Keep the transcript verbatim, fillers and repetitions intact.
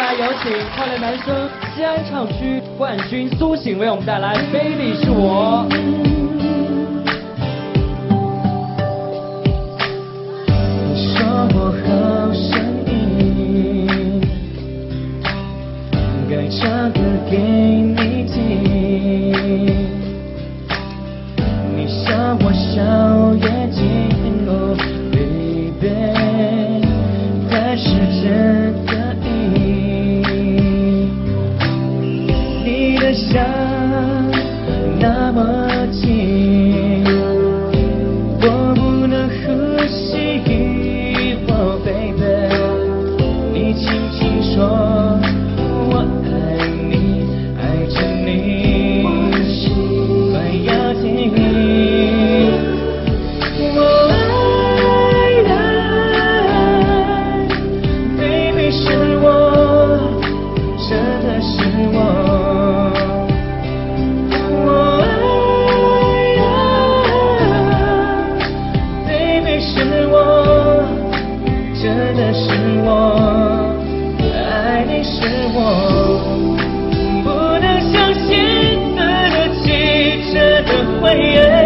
来有请快乐男声西安唱区冠军苏醒为我们带来《Baby 是我》。 你说我好声音，该唱歌给你听。你笑我笑眼睛，哦 baby， 但是真的你的笑那么近，我不能呼吸，哦 baby， 你轻轻说我爱你，爱着你，快要停。我爱的 baby 是我，真的是我。真的是我，爱你是我，不能相信自己真的会。